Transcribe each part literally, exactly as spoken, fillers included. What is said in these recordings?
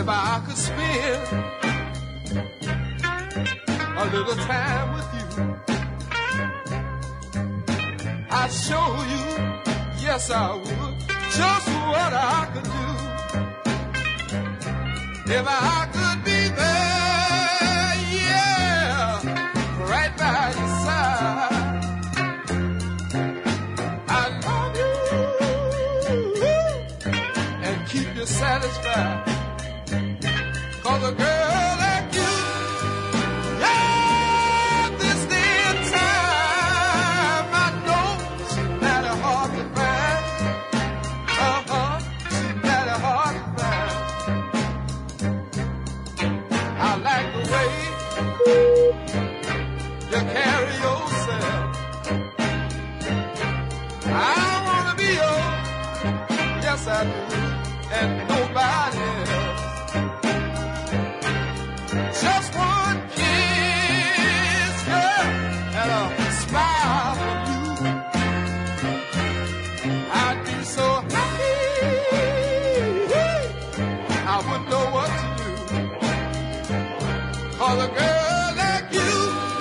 If I could spend a little time with you, I'd show you, yes I would, just what I could do. If I could be there, yeah, right by your side, I'd love you and keep you satisfied. Cause a girl like you, yeah, this day and time, I know she's mighty hard to find. Uh-huh, she's mighty hard to find. I like the way you carry yourself. I wanna be yours, yes I do, and nobody else. Just one kiss, girl, and a smile from you. I'd be so happy, I wouldn't know what to do. Cause a girl like you,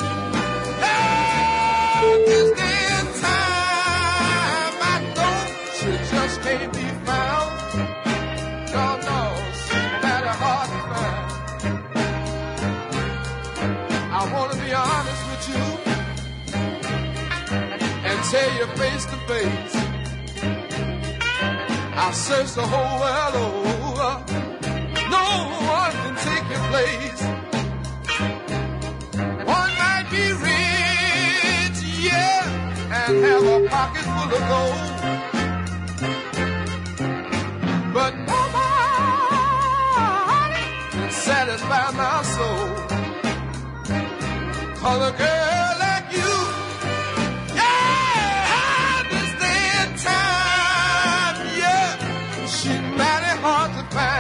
yeah, this day and time, I know she just can't be found. God knows she's mighty hard to find. I want to be honest with you and tell you face to face, I've searched the whole world over, no one can take your place. One might be rich, yeah, and have a pocket full of gold, but nobody can satisfy my soul. Cause a girl like you, yeah, this day and time, yeah, she's mighty hard to find.